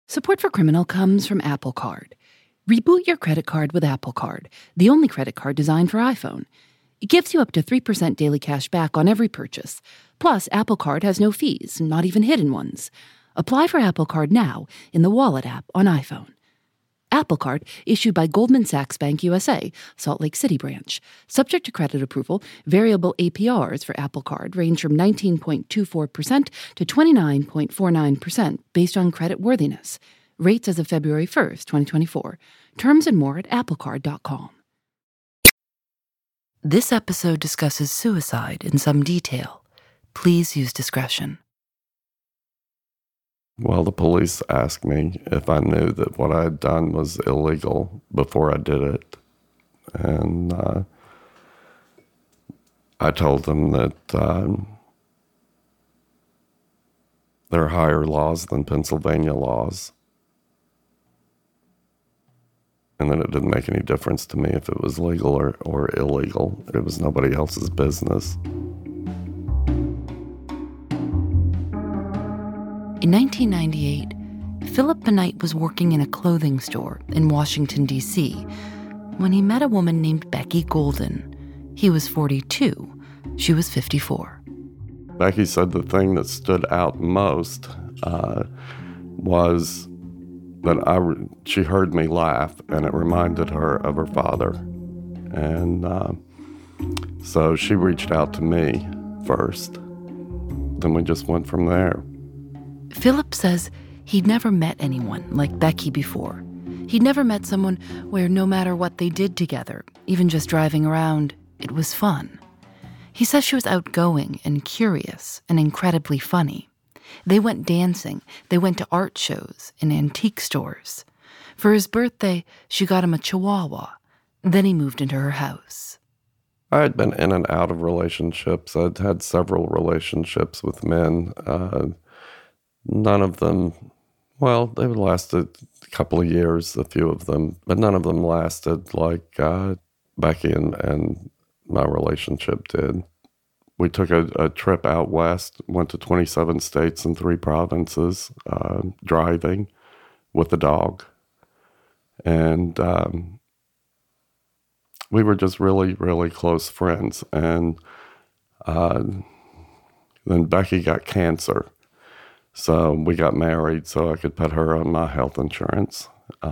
Support for Criminal comes from Apple Card. Reboot your credit card with Apple Card, the only credit card designed for iPhone. It gives you up to 3% daily cash back on every purchase. Plus, Apple Card has no fees, not even hidden ones. Apply for Apple Card now in the Wallet app on iPhone. Apple Card, issued by Goldman Sachs Bank USA, Salt Lake City branch. Subject to credit approval, variable APRs for Apple Card range from 19.24% to 29.49% based on credit worthiness. Rates as of February 1st, 2024. Terms and more at applecard.com. This episode discusses suicide in some detail. Please use discretion. Well, the police asked me if I knew that what I had done was illegal before I did it. And I told them that there are higher laws than Pennsylvania laws. And that it didn't make any difference to me if it was legal or illegal. It was nobody else's business. In 1998, Philip Benight was working in a clothing store in Washington, D.C., when he met a woman named Becky Golden. He was 42. She was 54. Becky said the thing that stood out most was that she heard me laugh, and it reminded her of her father. And so she reached out to me first. Then we just went from there. Philip says he'd never met anyone like Becky before. He'd never met someone where no matter what they did together, even just driving around, it was fun. He says she was outgoing and curious and incredibly funny. They went dancing. They went to art shows and antique stores. For his birthday, she got him a Chihuahua. Then he moved into her house. I had been in and out of relationships. I'd had several relationships with men. None of them, well, they lasted a couple of years, a few of them, but none of them lasted like Becky and my relationship did. We took a trip out west, went to 27 states and 3 provinces, driving with the dog. And we were just really, really close friends. And then Becky got cancer. So we got married so I could put her on my health insurance.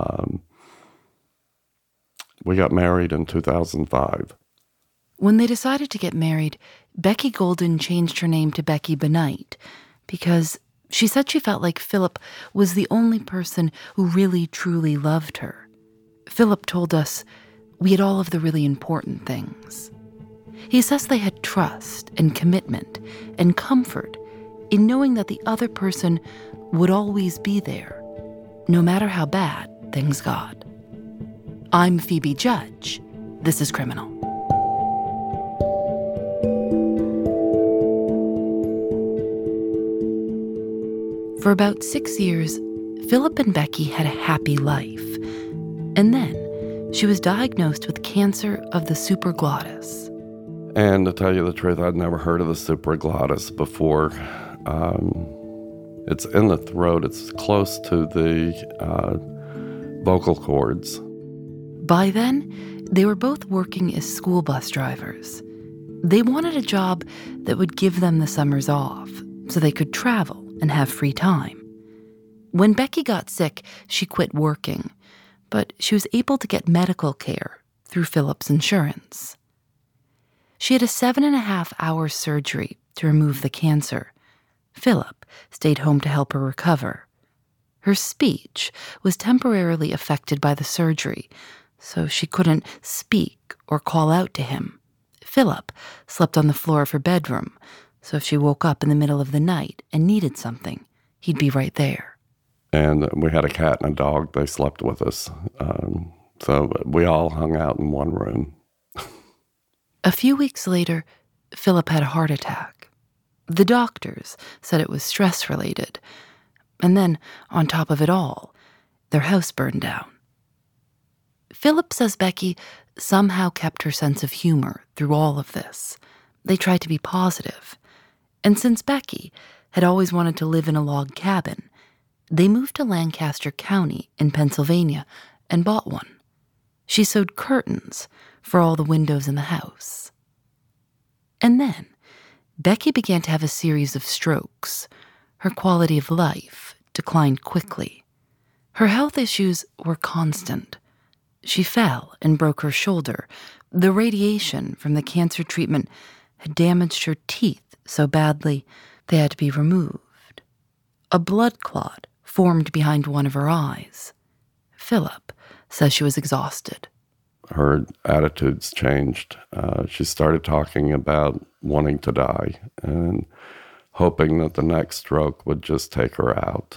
We got married in 2005. When they decided to get married, Becky Golden changed her name to Becky Benight because she said she felt like Philip was the only person who really, truly loved her. Philip told us we had all of the really important things. He says they had trust and commitment and comfort in knowing that the other person would always be there, no matter how bad things got. I'm Phoebe Judge. This is Criminal. For about 6 years, Philip and Becky had a happy life. And then she was diagnosed with cancer of the supraglottis. And to tell you the truth, I'd never heard of the supraglottis before. It's in the throat. It's close to the vocal cords. By then, they were both working as school bus drivers. They wanted a job that would give them the summers off so they could travel and have free time. When Becky got sick, she quit working, but she was able to get medical care through Philip's insurance. She had a 7.5-hour surgery to remove the cancer. Philip stayed home to help her recover. Her speech was temporarily affected by the surgery, so she couldn't speak or call out to him. Philip slept on the floor of her bedroom, so if she woke up in the middle of the night and needed something, he'd be right there. And we had a cat and a dog. They slept with us. So we all hung out in one room. A few weeks later, Philip had a heart attack. The doctors said it was stress-related. And then, on top of it all, their house burned down. Philip says Becky somehow kept her sense of humor through all of this. They tried to be positive. And since Becky had always wanted to live in a log cabin, they moved to Lancaster County in Pennsylvania and bought one. She sewed curtains for all the windows in the house. And then, Becky began to have a series of strokes. Her quality of life declined quickly. Her health issues were constant. She fell and broke her shoulder. The radiation from the cancer treatment had damaged her teeth so badly they had to be removed. A blood clot formed behind one of her eyes. Philip says she was exhausted. Her attitudes changed. She started talking about wanting to die and hoping that the next stroke would just take her out.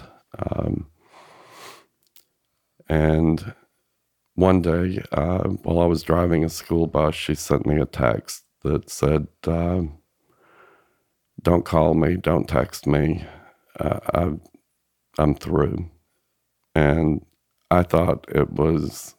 And one day, while I was driving a school bus, she sent me a text that said, don't call me, don't text me, I'm through. And I thought it was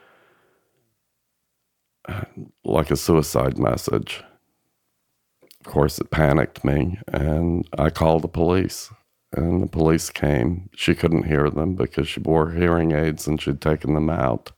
like a suicide message. Of course, it panicked me, and I called the police. And the police came. She couldn't hear them because she wore hearing aids and she'd taken them out.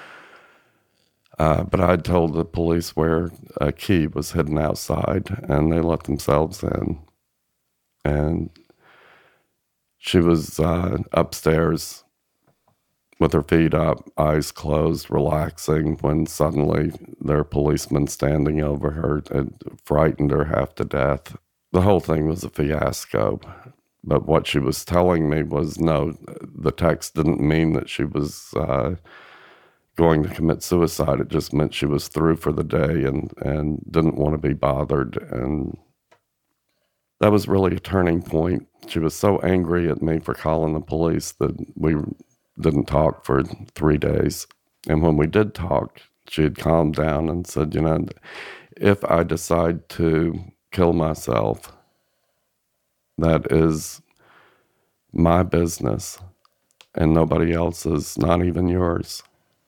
But I'd told the police where a key was hidden outside, and they let themselves in. And she was upstairs with her feet up, eyes closed, relaxing, when suddenly there were policemen standing over her. It frightened her half to death. The whole thing was a fiasco. But what she was telling me was, no, the text didn't mean that she was going to commit suicide. It just meant she was through for the day and didn't want to be bothered. And that was really a turning point. She was so angry at me for calling the police that we didn't talk for 3 days. And when we did talk, she had calmed down and said, if I decide to kill myself, that is my business and nobody else's, not even yours.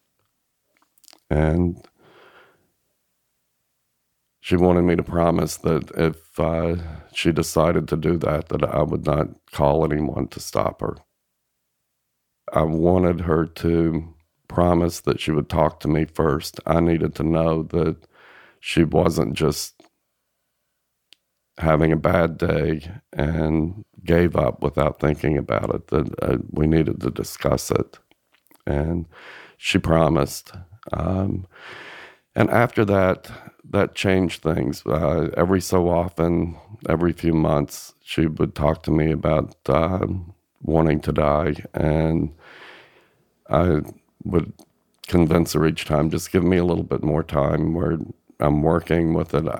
And she wanted me to promise that if she decided to do that, that I would not call anyone to stop her. I wanted her to promise that she would talk to me first. I needed to know that she wasn't just having a bad day and gave up without thinking about it, that we needed to discuss it. And she promised. And after that, that changed things. Every so often, every few months, she would talk to me about wanting to die. And I would convince her each time, just give me a little bit more time where I'm working with it.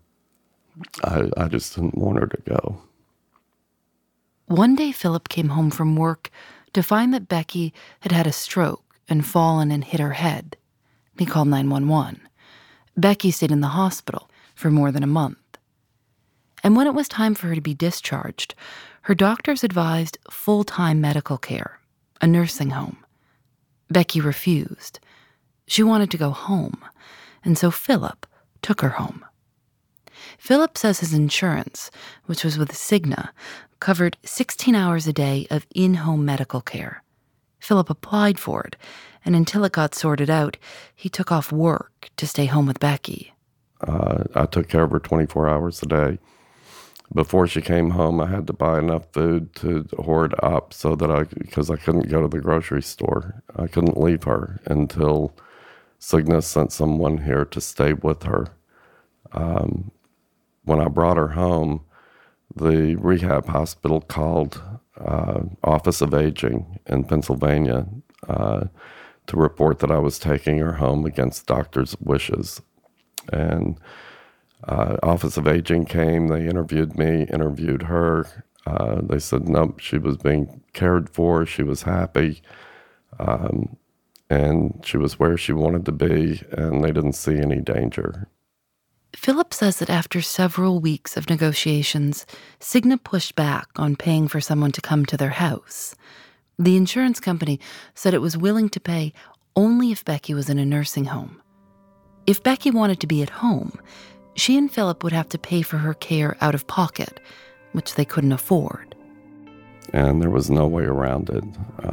I just didn't want her to go. One day, Philip came home from work to find that Becky had had a stroke and fallen and hit her head. He called 911. Becky stayed in the hospital for more than a month. And when it was time for her to be discharged, her doctors advised full-time medical care, a nursing home. Becky refused. She wanted to go home, and so Philip took her home. Philip says his insurance, which was with Cigna, covered 16 hours a day of in-home medical care. Philip applied for it, and until it got sorted out, he took off work to stay home with Becky. I took care of her 24 hours a day. Before she came home, I had to buy enough food to hoard up because I couldn't go to the grocery store. I couldn't leave her until Cigna sent someone here to stay with her. When I brought her home, the rehab hospital called Office of Aging in Pennsylvania to report that I was taking her home against doctors' wishes. And Office of Aging came, they interviewed me, interviewed her. They said, nope, she was being cared for, she was happy, and she was where she wanted to be, and they didn't see any danger. Philip says that after several weeks of negotiations, Cigna pushed back on paying for someone to come to their house. The insurance company said it was willing to pay only if Becky was in a nursing home. If Becky wanted to be at home, she and Philip would have to pay for her care out of pocket, which they couldn't afford. and there was no way around it.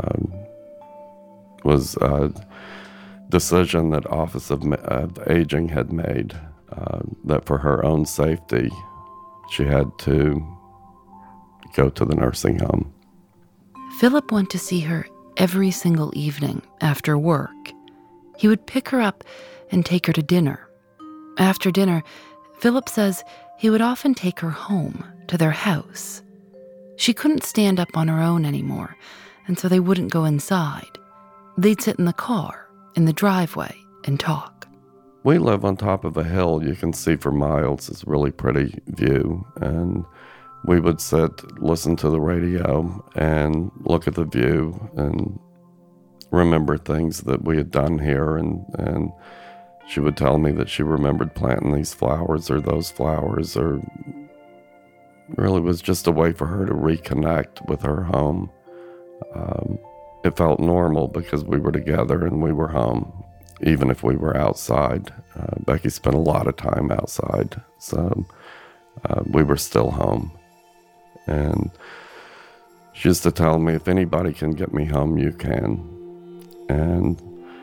It was a decision that Office of Aging had made, that for her own safety, she had to go to the nursing home. Philip went to see her every single evening after work. He would pick her up and take her to dinner. After dinner, Philip says he would often take her home to their house. She couldn't stand up on her own anymore, and so they wouldn't go inside. They'd sit in the car, in the driveway, and talk. We live on top of a hill. You can see for miles. It's a really pretty view. And we would sit, listen to the radio, and look at the view and remember things that we had done here. And she would tell me that she remembered planting these flowers or those flowers, or really was just a way for her to reconnect with her home. It felt normal because we were together and we were home, even if we were outside. Becky spent a lot of time outside, so we were still home. And she used to tell me, if anybody can get me home, you can. And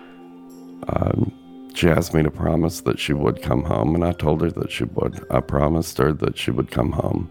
she asked me to promise that she would come home, and I told her that she would. I promised her that she would come home.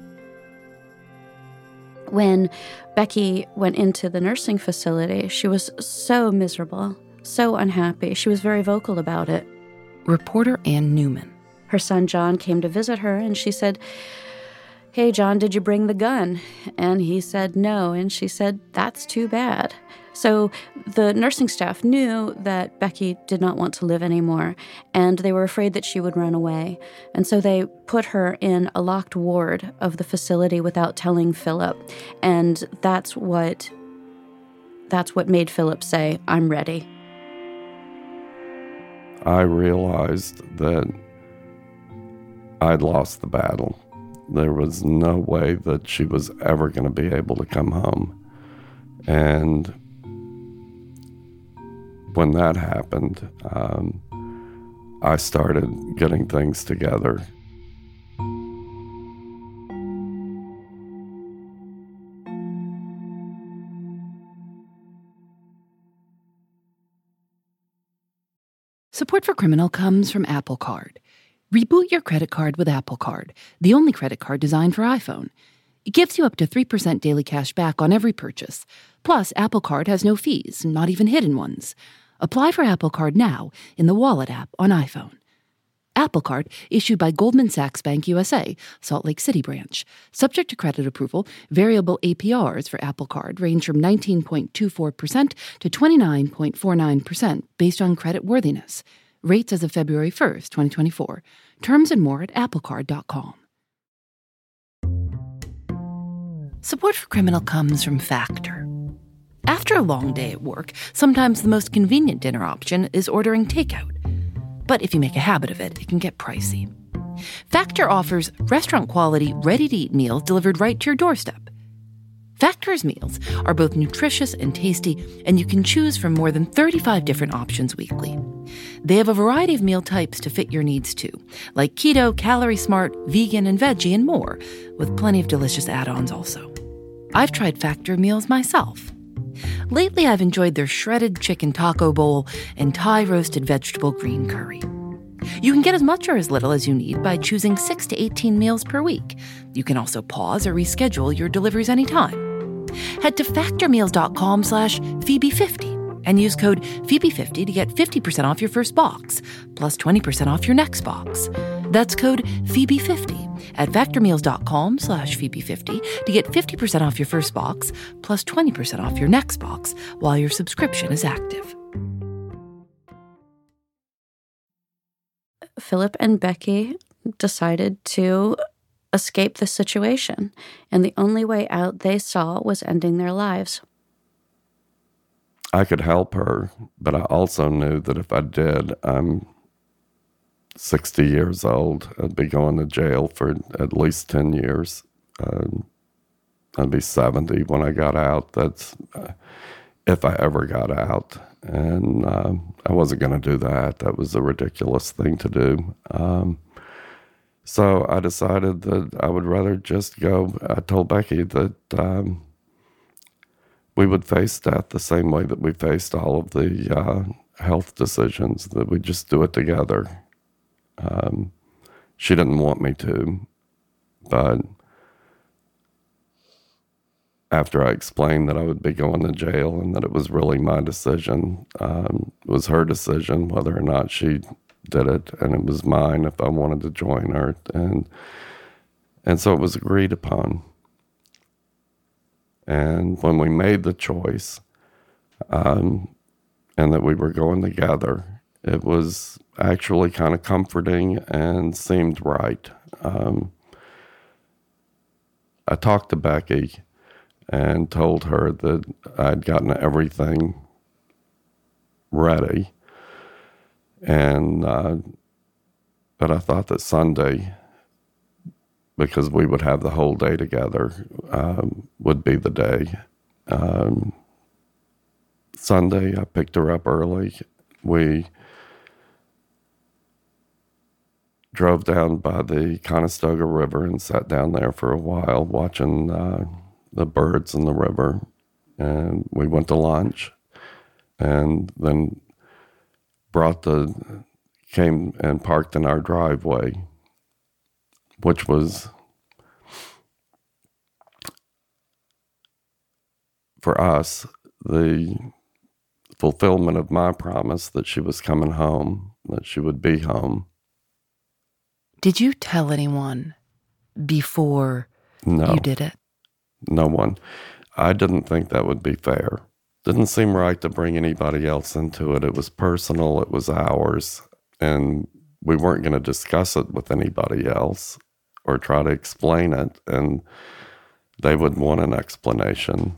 When Becky went into the nursing facility, she was so miserable, so unhappy. She was very vocal about it. Reporter Ann Newman. Her son John came to visit her, and she said, "Hey, John, did you bring the gun?" And he said no, and she said, "That's too bad." So the nursing staff knew that Becky did not want to live anymore, and they were afraid that she would run away. And so they put her in a locked ward of the facility without telling Philip. And that's what made Philip say, "I'm ready." I realized that I'd lost the battle. There was no way that she was ever going to be able to come home. And when that happened, I started getting things together. Support for Criminal comes from Apple Card. Reboot your credit card with Apple Card, the only credit card designed for iPhone. It gives you up to 3% daily cash back on every purchase. Plus, Apple Card has no fees, not even hidden ones. Apply for Apple Card now in the Wallet app on iPhone. Apple Card, issued by Goldman Sachs Bank USA, Salt Lake City branch. Subject to credit approval, variable APRs for Apple Card range from 19.24% to 29.49% based on credit worthiness. Rates as of February 1st, 2024. Terms and more at applecard.com. Support for Criminal comes from Factor. After a long day at work, sometimes the most convenient dinner option is ordering takeout. But if you make a habit of it, it can get pricey. Factor offers restaurant-quality, ready-to-eat meals delivered right to your doorstep. Factor's meals are both nutritious and tasty, and you can choose from more than 35 different options weekly. They have a variety of meal types to fit your needs too, like keto, calorie smart, vegan, and veggie, and more, with plenty of delicious add-ons also. I've tried Factor meals myself. Lately, I've enjoyed their shredded chicken taco bowl and Thai roasted vegetable green curry. You can get as much or as little as you need by choosing 6 to 18 meals per week. You can also pause or reschedule your deliveries anytime. Head to factormeals.com/Phoebe50 and use code Phoebe50 to get 50% off your first box, plus 20% off your next box. That's code Phoebe50 at factormeals.com/Phoebe50 to get 50% off your first box, plus 20% off your next box while your subscription is active. Philip and Becky decided to escape the situation, and the only way out they saw was ending their lives. I could help her, but I also knew that if I did, I'm 60 years old. I'd be going to jail for at least 10 years. I'd be 70 when I got out. That's if I ever got out. And I wasn't going to do that. That was a ridiculous thing to do. So I decided that I would rather just go. I told Becky that we would face death the same way that we faced all of the health decisions, that we just do it together. She didn't want me to, but after I explained that I would be going to jail and that it was really my decision, it was her decision whether or not she did it, and it was mine if I wanted to join her. And so it was agreed upon. And when we made the choice, and that we were going together, it was actually kind of comforting and seemed right. I talked to Becky and told her that I'd gotten everything ready. And but I thought that Sunday, because we would have the whole day together, would be the day. Sunday, I picked her up early. We drove down by the Conestoga River and sat down there for a while watching the birds in the river. And we went to lunch and then came and parked in our driveway, which was, for us, the fulfillment of my promise that she was coming home, that she would be home. Did you tell anyone before No. you did it? No one. I didn't think that would be fair. Didn't seem right to bring anybody else into it. It was personal. It was ours. And we weren't going to discuss it with anybody else or try to explain it. And they would want an explanation.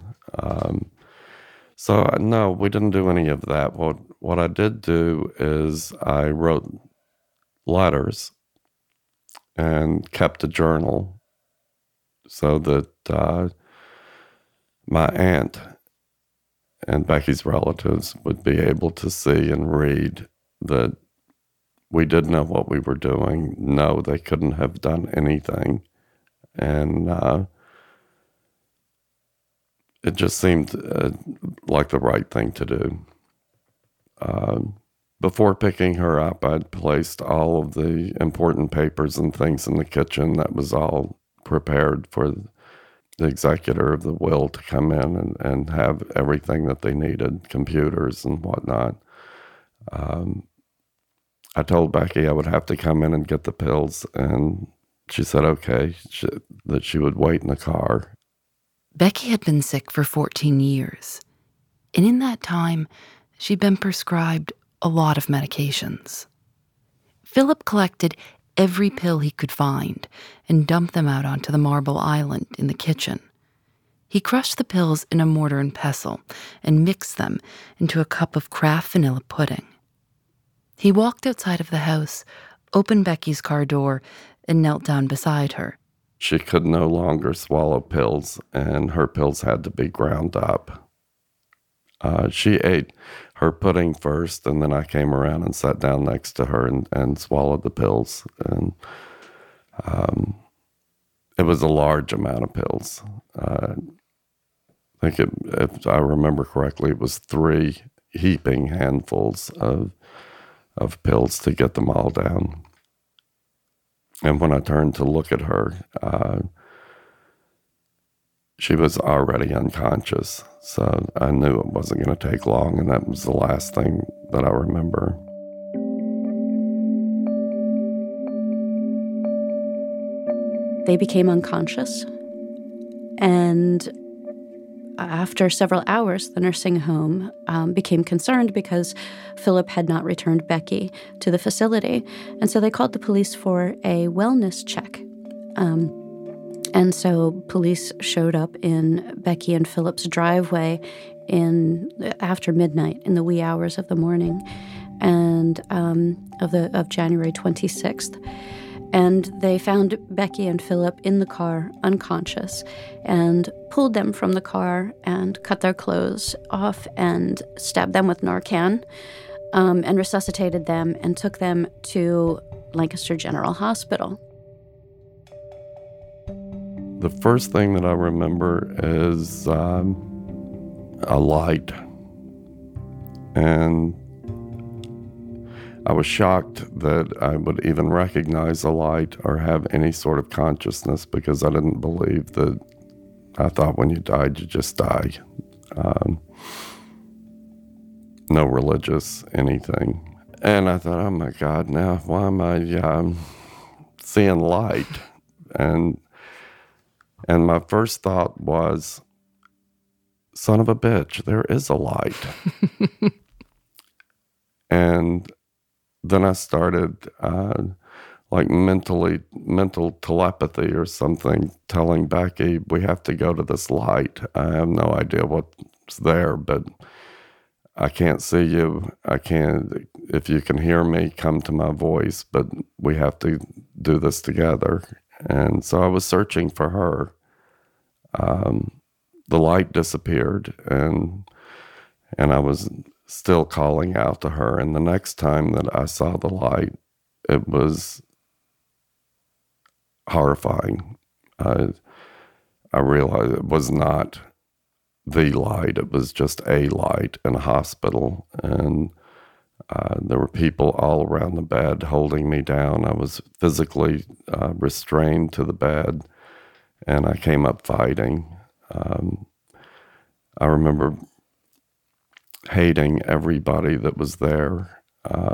So no, we didn't do any of that. What I did do is I wrote letters and kept a journal so that my aunt and Becky's relatives would be able to see and read that we did know what we were doing. No, they couldn't have done anything. And it just seemed like the right thing to do. Before picking her up, I'd placed all of the important papers and things in the kitchen. That was all prepared for the executor of the will to come in and have everything that they needed, computers and whatnot. I told Becky I would have to come in and get the pills, and she said okay, that she would wait in the car. Becky had been sick for 14 years, and in that time, she'd been prescribed a lot of medications. Philip collected every pill he could find and dumped them out onto the marble island in the kitchen. He crushed the pills in a mortar and pestle and mixed them into a cup of Kraft vanilla pudding. He walked outside of the house, opened Becky's car door, and knelt down beside her. She could no longer swallow pills, and her pills had to be ground up. She ate her pudding first, and then I came around and sat down next to her and swallowed the pills. And it was a large amount of pills. I think, if I remember correctly, it was 3 heaping handfuls of pills to get them all down. And when I turned to look at her, she was already unconscious. So I knew it wasn't going to take long, and that was the last thing that I remember. They became unconscious, and after several hours, the nursing home became concerned because Philip had not returned Becky to the facility, and so they called the police for a wellness check. And so police showed up in Becky and Philip's driveway after midnight, in the wee hours of the morning, and of January 26th. And they found Becky and Philip in the car, unconscious, and pulled them from the car and cut their clothes off and stabbed them with Narcan, and resuscitated them and took them to Lancaster General Hospital. The first thing that I remember is a light. And I was shocked that I would even recognize a light or have any sort of consciousness, because I didn't believe that. I thought when you died, you just die. No religious anything. And I thought, oh my God, now why am I seeing light? And my first thought was, son of a bitch, there is a light. And then I started like mental telepathy or something, telling Becky, we have to go to this light. I have no idea what's there, but I can't see you. I can't, if you can hear me, come to my voice, but we have to do this together. And so I was searching for her. The light disappeared, and I was still calling out to her. And the next time that I saw the light, it was horrifying. I realized it was not the light. It was just a light in a hospital. And there were people all around the bed holding me down. I was physically restrained to the bed, and I came up fighting. I remember hating everybody that was there.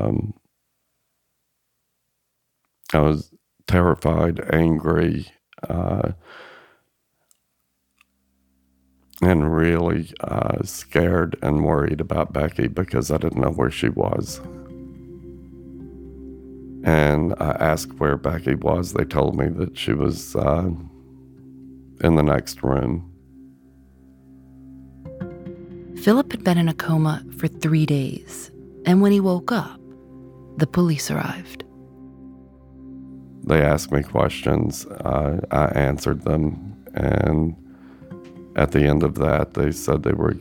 I was terrified, angry, and really scared and worried about Becky, because I didn't know where she was. And I asked where Becky was. They told me that she was in the next room. Philip had been in a coma for 3 days, and when he woke up, the police arrived. They asked me questions. I answered them, and at the end of that, they said they were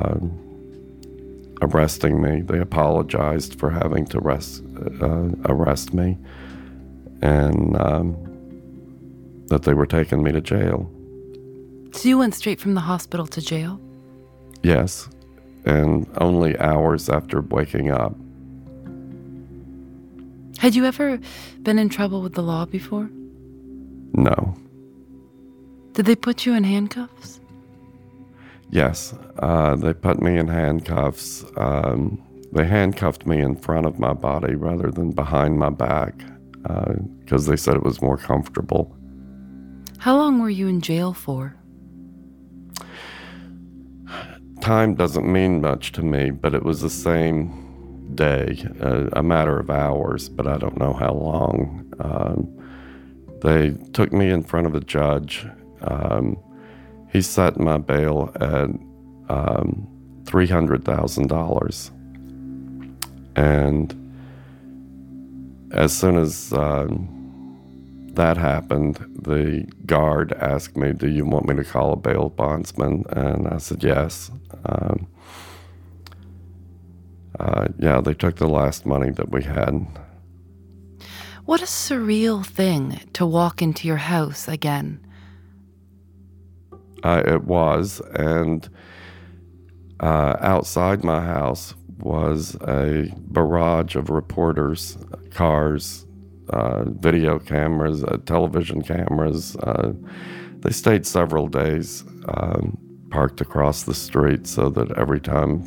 arresting me. They apologized for having to arrest me, and that they were taking me to jail. So you went straight from the hospital to jail? Yes, and only hours after waking up. Had you ever been in trouble with the law before? No. Did they put you in handcuffs? Yes, they put me in handcuffs. They handcuffed me in front of my body rather than behind my back, because they said it was more comfortable. How long were you in jail for? Time doesn't mean much to me, but it was the same day, a matter of hours, but I don't know how long. They took me in front of a judge. He set my bail at $300,000. And as soon as that happened, the guard asked me, do you want me to call a bail bondsman? And I said yes. Yeah, they took the last money that we had. What a surreal thing to walk into your house again. It was, and outside my house was a barrage of reporters, cars, video cameras, television cameras. They stayed several days, parked across the street so that every time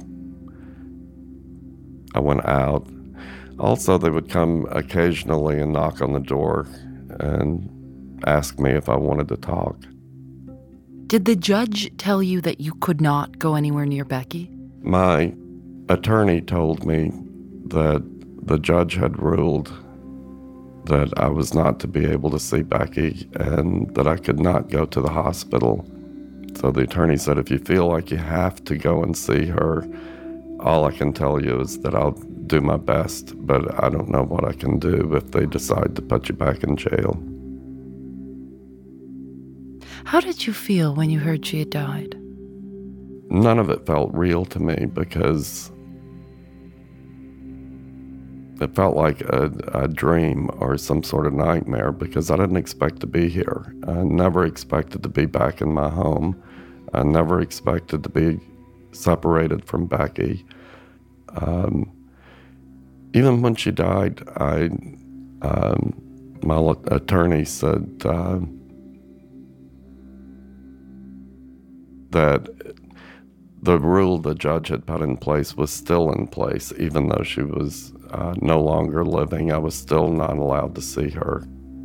I went out. Also, they would come occasionally and knock on the door and ask me if I wanted to talk. Did the judge tell you that you could not go anywhere near Becky? My attorney told me that the judge had ruled that I was not to be able to see Becky and that I could not go to the hospital. So the attorney said, if you feel like you have to go and see her, all I can tell you is that I'll do my best, but I don't know what I can do if they decide to put you back in jail. How did you feel when you heard she had died? None of it felt real to me because it felt like a dream or some sort of nightmare, because I didn't expect to be here. I never expected to be back in my home. I never expected to be separated from Becky. Even when she died, my attorney said that the rule the judge had put in place was still in place, even though she was no longer living. I was still not allowed to see her.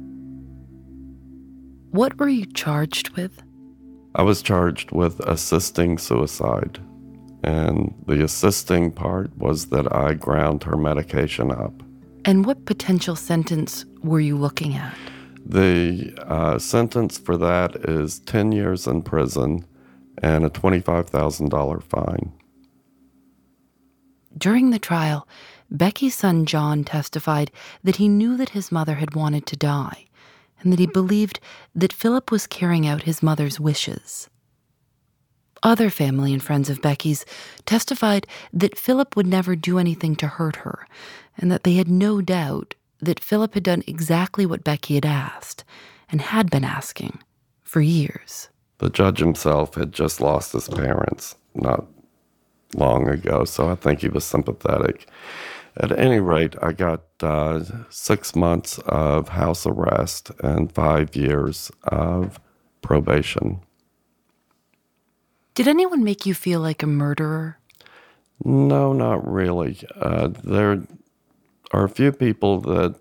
What were you charged with? I was charged with assisting suicide. And the assisting part was that I ground her medication up. And what potential sentence were you looking at? The sentence for that is 10 years in prison and a $25,000 fine. During the trial, Becky's son John testified that he knew that his mother had wanted to die and that he believed that Philip was carrying out his mother's wishes. Other family and friends of Becky's testified that Philip would never do anything to hurt her, and that they had no doubt that Philip had done exactly what Becky had asked, and had been asking, for years. The judge himself had just lost his parents not long ago, so I think he was sympathetic. At any rate, I got 6 months of house arrest and 5 years of probation. Did anyone make you feel like a murderer? No, not really. There are a few people that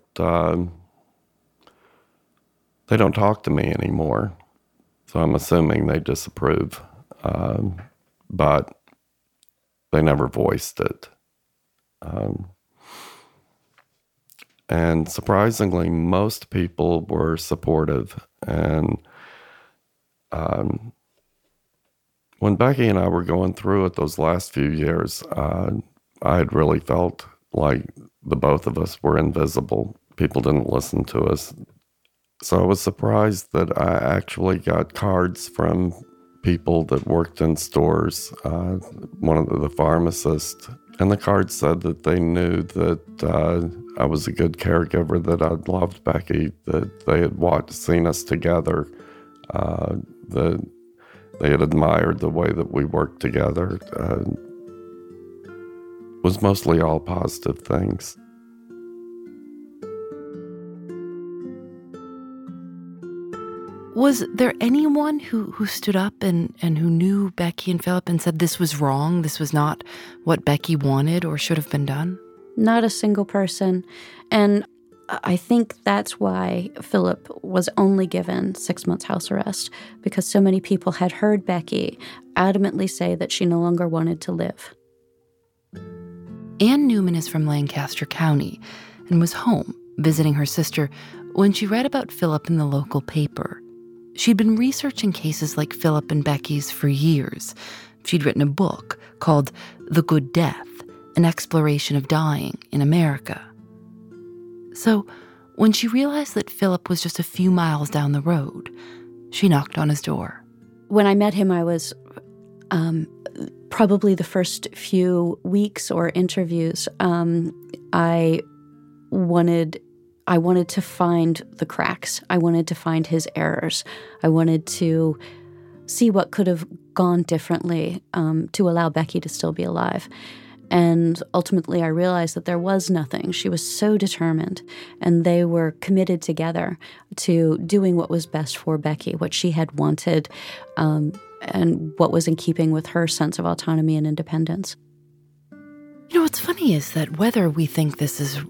they don't talk to me anymore, so I'm assuming they disapprove, but they never voiced it. And surprisingly, most people were supportive, and when Becky and I were going through it those last few years, I had really felt like the both of us were invisible. People didn't listen to us. So I was surprised that I actually got cards from people that worked in stores, one of the pharmacists, and the card said that they knew that I was a good caregiver, that I loved Becky, that they had seen us together, that they had admired the way that we worked together. It was mostly all positive things. Was there anyone who stood up and who knew Becky and Philip and said this was wrong, this was not what Becky wanted or should have been done? Not a single person. And I think that's why Philip was only given 6 months house arrest, because so many people had heard Becky adamantly say that she no longer wanted to live. Ann Newman is from Lancaster County and was home visiting her sister when she read about Philip in the local paper. She'd been researching cases like Philip and Becky's for years. She'd written a book called The Good Death, an exploration of dying in America. So when she realized that Philip was just a few miles down the road, she knocked on his door. When I met him, I was probably the first few weeks or interviews, I wanted to find the cracks. I wanted to find his errors. I wanted to see what could have gone differently to allow Becky to still be alive. And ultimately, I realized that there was nothing. She was so determined, and they were committed together to doing what was best for Becky, what she had wanted, and what was in keeping with her sense of autonomy and independence. You know, what's funny is that whether we think this is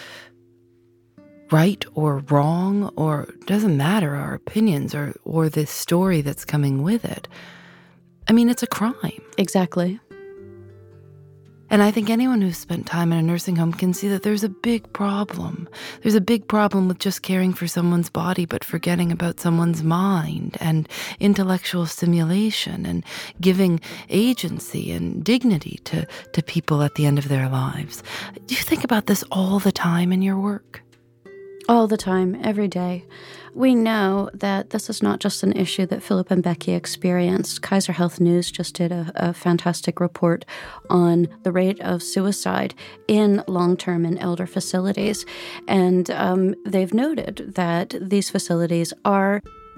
right or wrong, or doesn't matter, our opinions or this story that's coming with it, I mean, it's a crime. Exactly. And I think anyone who's spent time in a nursing home can see that there's a big problem. There's a big problem with just caring for someone's body, but forgetting about someone's mind and intellectual stimulation and giving agency and dignity to people at the end of their lives. Do you think about this all the time in your work? All the time, every day. We know that this is not just an issue that Philip and Becky experienced. Kaiser Health News just did a fantastic report on the rate of suicide in long-term and elder facilities. And they've noted that these facilities are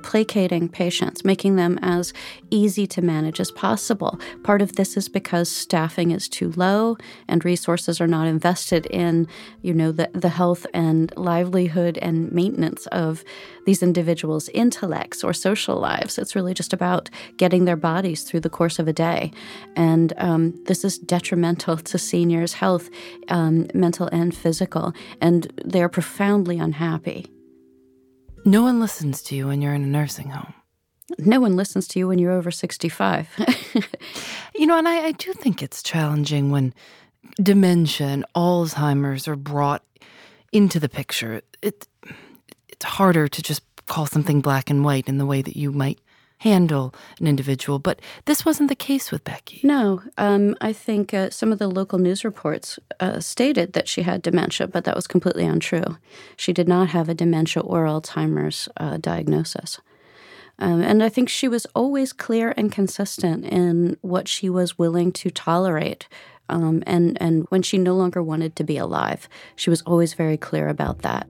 placating patients, making them as easy to manage as possible. Part of this is because staffing is too low and resources are not invested in, the health and livelihood and maintenance of these individuals' intellects or social lives. It's really just about getting their bodies through the course of a day. And this is detrimental to seniors' health, mental and physical, and they're profoundly unhappy. No one listens to you when you're in a nursing home. No one listens to you when you're over 65. And I do think it's challenging when dementia and Alzheimer's are brought into the picture. It's harder to just call something black and white in the way that you might handle an individual, but this wasn't the case with Becky. No, I think some of the local news reports stated that she had dementia, but that was completely untrue. She did not have a dementia or Alzheimer's diagnosis. And I think she was always clear and consistent in what she was willing to tolerate. And when she no longer wanted to be alive, she was always very clear about that.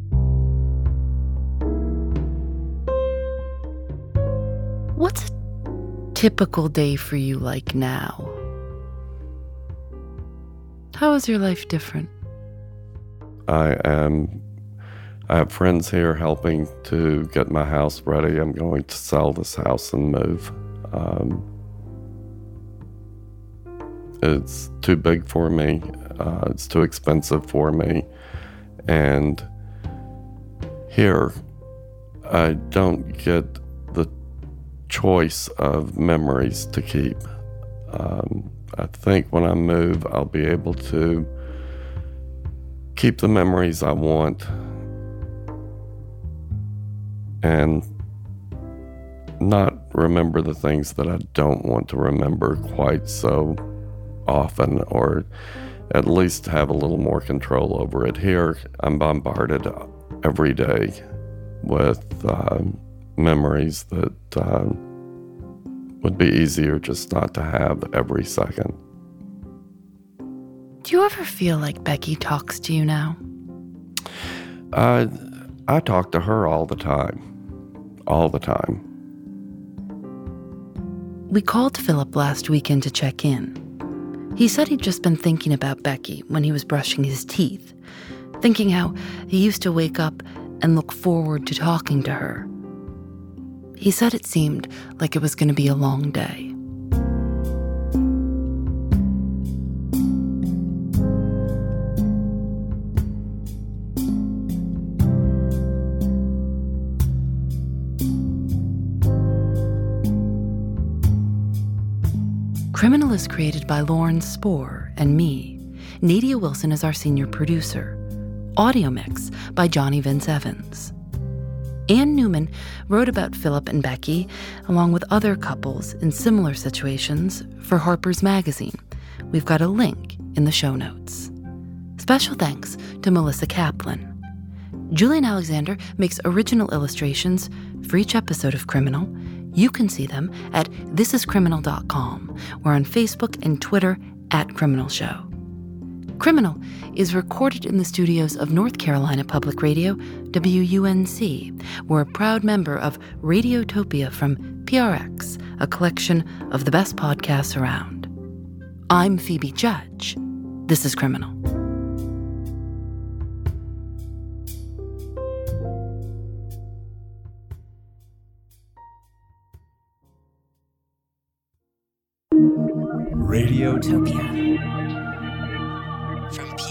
What's a typical day for you like now? How is your life different? I have friends here helping to get my house ready. I'm going to sell this house and move. It's too big for me. It's too expensive for me. And here, I don't get the choice of memories to keep. I think when I move, I'll be able to keep the memories I want and not remember the things that I don't want to remember quite so often, or at least have a little more control over it. Here, I'm bombarded every day with memories that would be easier just not to have every second. Do you ever feel like Becky talks to you now? I talk to her all the time. All the time. We called Philip last weekend to check in. He said he'd just been thinking about Becky when he was brushing his teeth, thinking how he used to wake up and look forward to talking to her. He said it seemed like it was going to be a long day. Criminal is created by Lauren Spohr and me. Nadia Wilson is our senior producer. Audio mix by Johnny Vince Evans. Ann Newman wrote about Philip and Becky, along with other couples in similar situations, for Harper's Magazine. We've got a link in the show notes. Special thanks to Melissa Kaplan. Julian Alexander makes original illustrations for each episode of Criminal. You can see them at thisiscriminal.com. We're on Facebook and Twitter at Criminal Show. Criminal is recorded in the studios of North Carolina Public Radio, WUNC. We're a proud member of Radiotopia from PRX, a collection of the best podcasts around. I'm Phoebe Judge. This is Criminal. Radiotopia from